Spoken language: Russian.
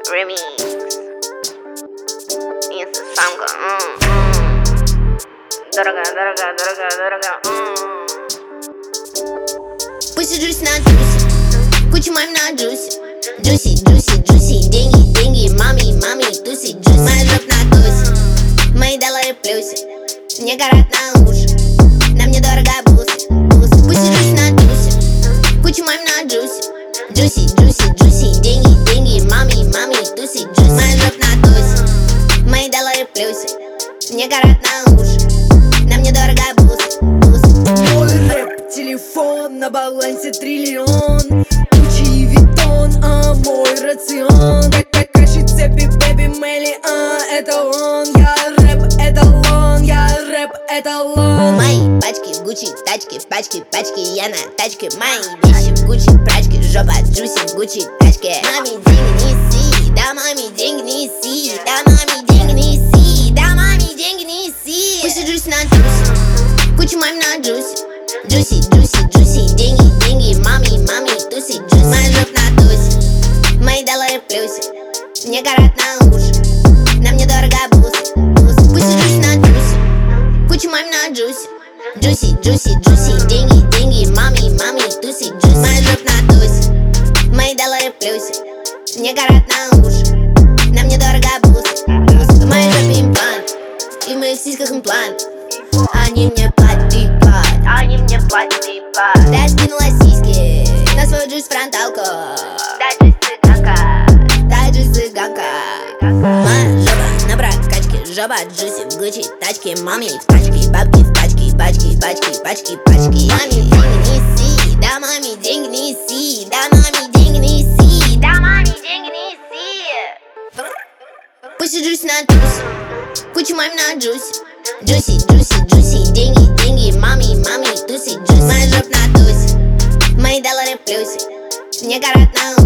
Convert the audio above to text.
Remix. Инстасамка. Дорого. Посижусь на тусе, куча мам на джусе. Джуси, деньги, мами, туси, джуси. Моя жоп на тусе, мои доллары в плюсе. Мне горят на уши, на мне дорого бусы. Посижусь на тусе, куча мам на джусе. Джуси, деньги, мами, туси, джуси. Моя жоп на тусе, мои доллары в плюсе. Мне горят на уши, на мне дорого бусы. Мой рэп, телефон, на балансе триллион. Куча и Виттон, а мой рацион. Как каши, цепи, бэби, Мелли, это он. Я рэп, эталон, я рэп, эталон. Мои пачки в Гуччи, тачки, пачки, я на тачке. Мои вещи в Гуччи, прачки, жопа, джуси в Гуччи, тачке. Маме деньги неси, да маме деньги неси, да маме деньги неси, да маме деньги неси. Посижусь на тусе, куча мам на джусе. Джуси, деньги, мами, туси, джуси. Моя жоп на тусе, мои доллары в плюсе. Мне горят на уши, на мне дорого бусы. Посижусь на тусе, куча мам на джусе. Джуси, деньги, мами, туси, джуси. Моя жоп на тусе, мои доллары в плюсе. Мне горят на уши, на мне дорого бусы. В моей жопе имплант, и в моих сиськах имплант. Они мне платят. Да, скинула сиськи на свою джусь-фронталку. Да, джусь-цыганка. Моя жопа на прокачке, жопа джуси в Гуччи, тачки. Маме в тачке, бабки в пачки. Маме деньги неси, да маме деньги неси, да маме деньги неси, да маме деньги неси. Посижусь на тусе, куча мам на джусе. Джуси, деньги, мами, туси, джуси. Моя жоп на тусе, мои доллары в плюсе. Мне горят на